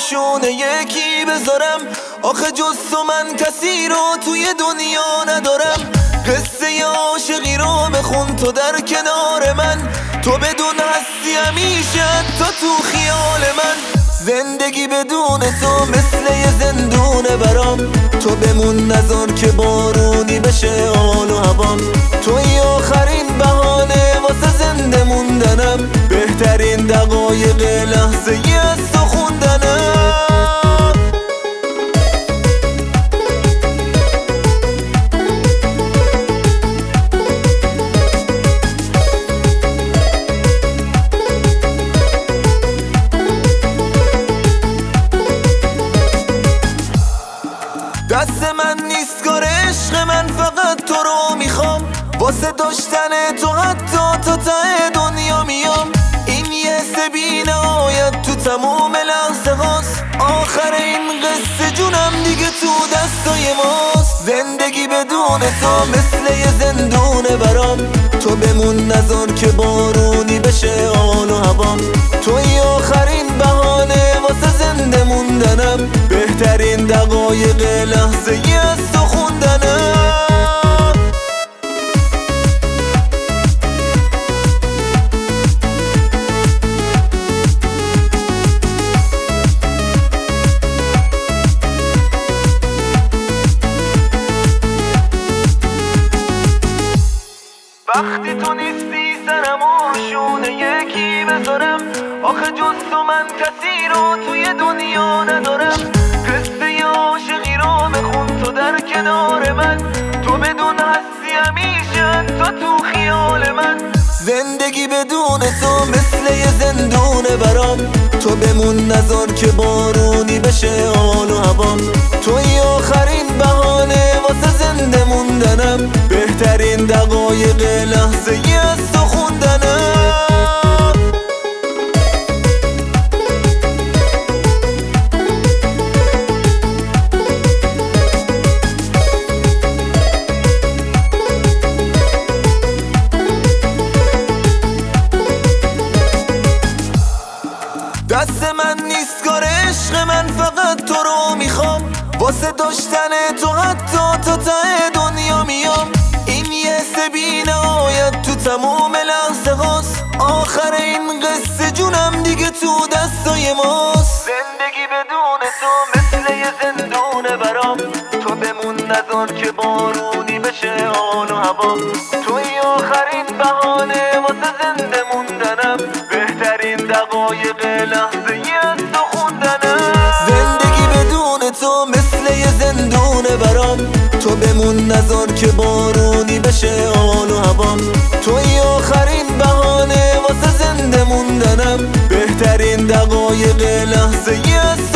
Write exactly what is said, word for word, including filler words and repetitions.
روشونه یکی بذارم. آخه جز تو من کسی رو توی دنیا ندارم. قصه عاشقی رو بخون تو در کنار من، تو بدون هستی همیشه تا تو خیال من. زندگی بدون تو مثل یه زندونه برام، تو بمون نذار که بارونی بشه حال و هوام. توی آخرین بهانه واسه زنده موندنم، بهترین دقایق لحظه ای از تو خوندنم. دست من نیست کار عشق، من فقط تو رو میخوام. واسه داشتن تو حتی تا ته دنیا میام. این یه سبی نهایت تو تموم لحظه هاست. آخر این قصه جونم دیگه تو دستای ماست. زندگی بدون تو مثل یه زندونه برام، تو بمون نذار که بارونی بشه حال و هوام. توی آخرین بهانه واسه زنده موندنم، بهترین دقایق لحظه ای از تو خوندنم. وقتی تو نیستی سرم و شونه یکی بذارم. آخه جز تو من کسی رو توی دنیا ندارم. قصه عاشقی رو بخون تو در کنار من، تو بدون هستی همیشه تا تو خیال من. زندگی بدون تو مثل یه زندونه برام، تو بمون نذار که بارونی بشه حال و هوام. توی آخرین بهانه واسه زنده موندنم، بهترین دقایق لحظه ای از تو خوندنم. دست من نیست کار عشق، من فقط تو رو میخوام. واسه داشتن تو حتی تا ته دنیا میام. این یه سبی نهایت تو تموم لحظه هاست. آخر این قصه جونم دیگه تو دستای ماست. زندگی بدون تو مثل یه زندونه برام، تو بمون نذار که بارونی بشه حال و هوام. توی آخرین بهانه واسه زنده موندنم، بهترین دقایق لحظه ای از تو خوندنم. زندگی بدون تو مثل یه زندونه برام، تو بمون نذار که بارونی بشه حال و هوام. توی آخرین بهانه واسه زنده موندنم، بهترین دقایق لحظه ای از